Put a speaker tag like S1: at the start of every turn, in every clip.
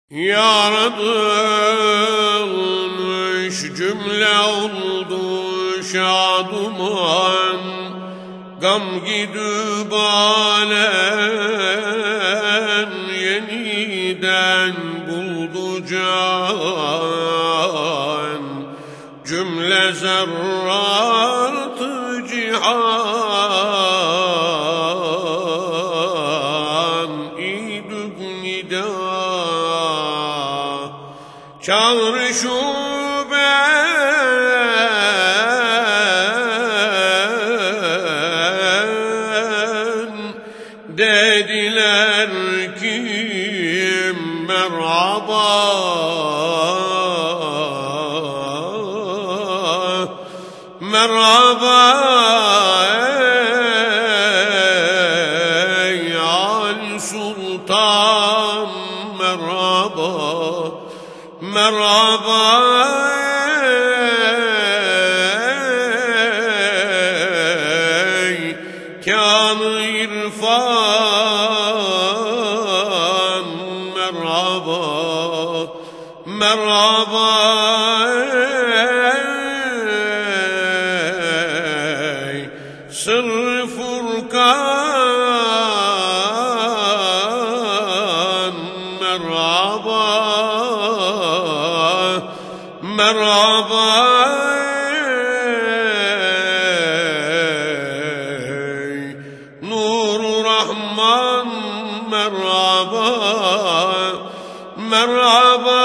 S1: Yaratılmış cümle oldu şaduman, gam gidüp alem yeniden buldu can. Cümle zerrat-ı cihan idüb nida çağrı şuben dediler ki merhaba. Merhaba ey Ali Sultan, merhaba. Merhaba ey kân-ı irfan, merhaba. Merhaba sır-ı Furkan, merhaba. Merhaba Nur-u Rahman, merhaba. Merhaba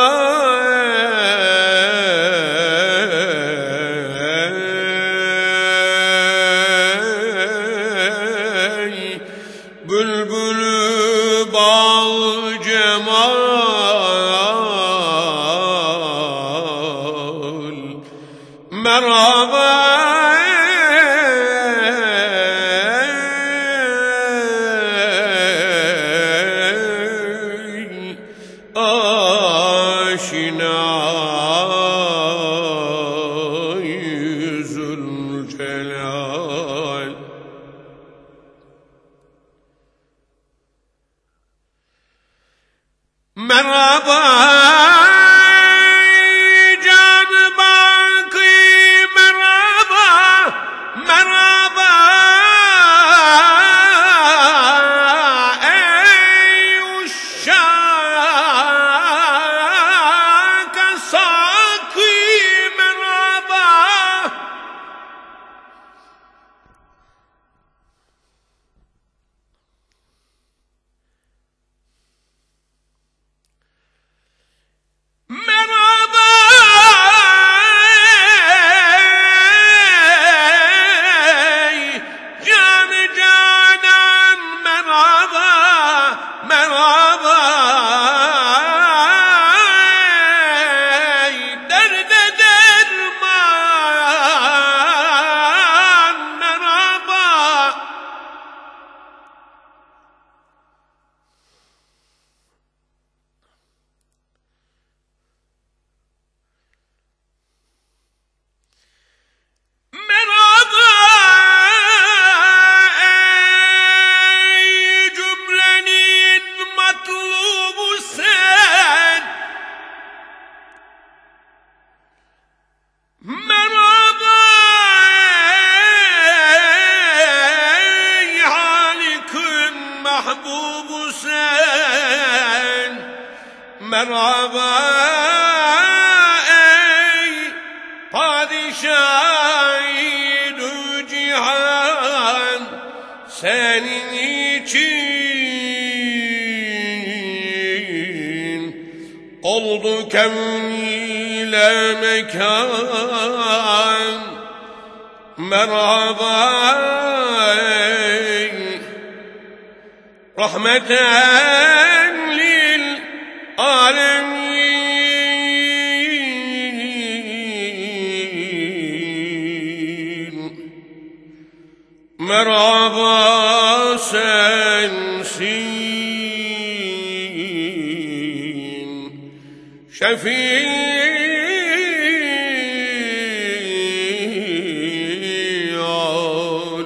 S1: bülbülü bal cemal, merhaba aşina-i Zülcelal. Merhaba can-ı baki, merhaba. Merhaba ey uşşak-ı saki, merhaba. Merhaba ey can-ı canan, merhaba. Merhaba ey derde derman, merhaba. Merhaba ey cümlenin matlubu sen. Merhaba ey Halik'in mahbubu sen. Merhaba ey padişah-ı cihan, senin için oldu kevn ile mekan. Merhaba ey rahmeten lil alemin. Merhaba sensin şefî'al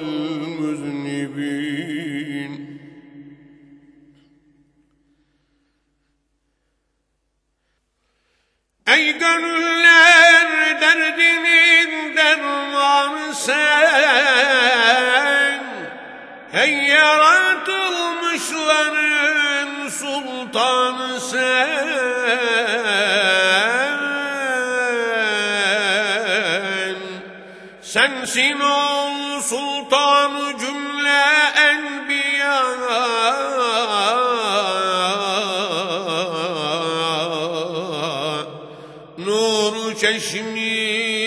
S1: müznibin. Ey gönüller derdinin dermanı sen, ey yaratılmışların sultanı sen. Sensin ol sultanı cümle enbiya, nur çeşmi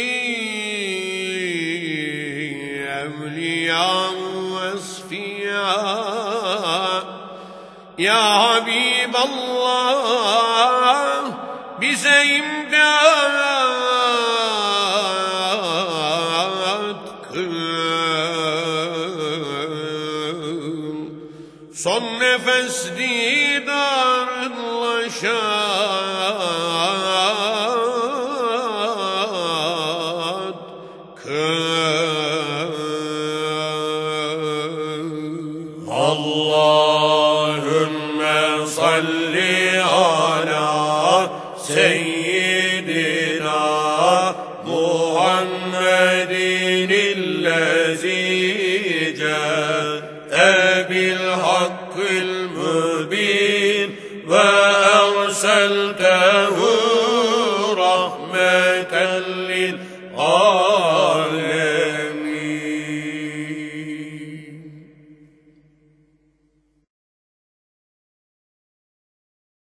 S1: evliya vesfiya. Ya Habiballah bize imdat kıl, son nefes didarınla şad kıl.
S2: Allahümme salli ala seyyidina Muhammedin illezi câe bil hakkil mübin ve erseltehu rahmeten lil âlemin.